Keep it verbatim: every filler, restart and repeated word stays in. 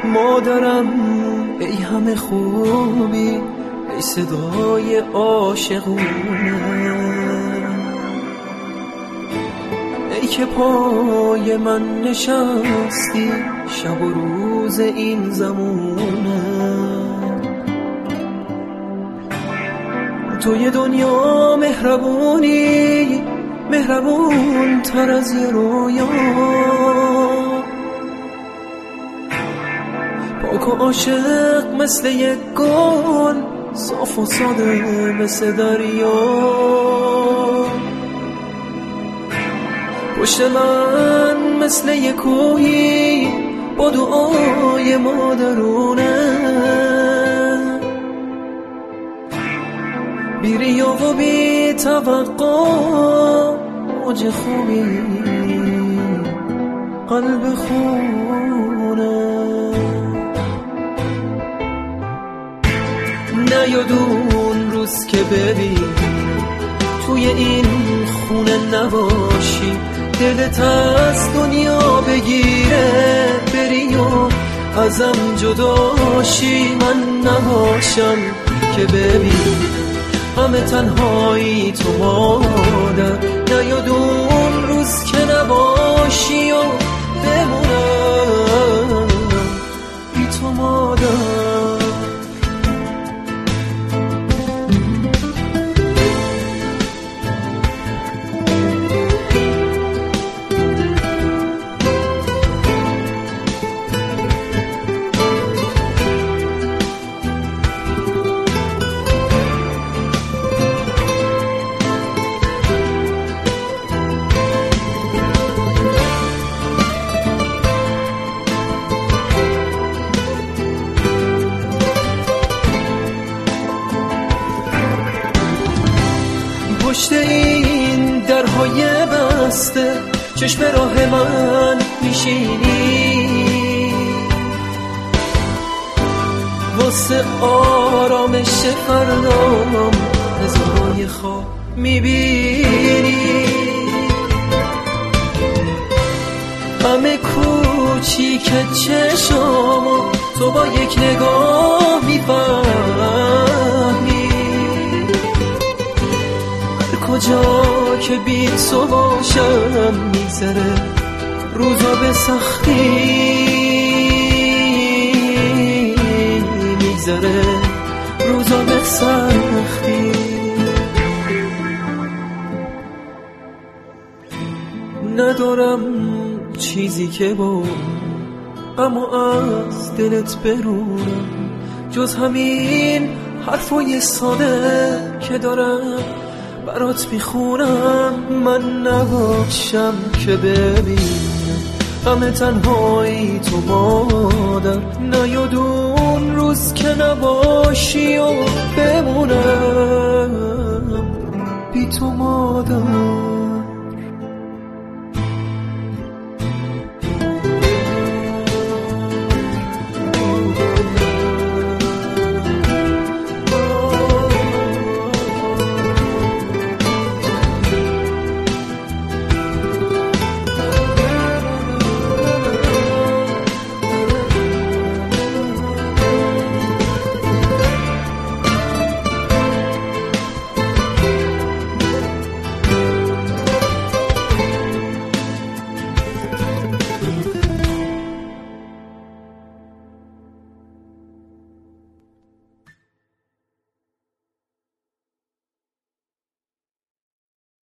مادرم ای همه خوبی، ای صدای عاشقونه، ای که پای من نشستی شب و روز این زمونه. توی دنیا مهربونی، مهربون تر از یه رویا، پاک و عاشق مثل یک گل، صاف و ساده مثل دریا. پشت من مثل یک کوهی با دعای مادرونه، بی ریا و بی توقع، موج خوبی قلب خونه. نیاد اون روز که ببین توی این خونه نباشی، دلت از دنیا بگیره بری و ازم جداشی. من نباشم که ببین همه تنهایی تو مادر، نیاد اون روز که نباشی و بمونم بی تو مادر. پشت این درهای بسته چشم راه من میشینی، واسه آرامش فردام هزارای خواب میبینی. همه کوچیک چشامو تو با یک نگاه میفهمی، کجا که بی تو باشم میگذره روزا به سختی، میگذره روزا به سختی. ندارم چیزی که با اما از دلت برونم، جز همین حرفای ساده که دارم برات میخونم. من نباشم که ببینم همه تنهایی تو مادر، نیاد اون روز که نباشی و بمونم بی تو مادر.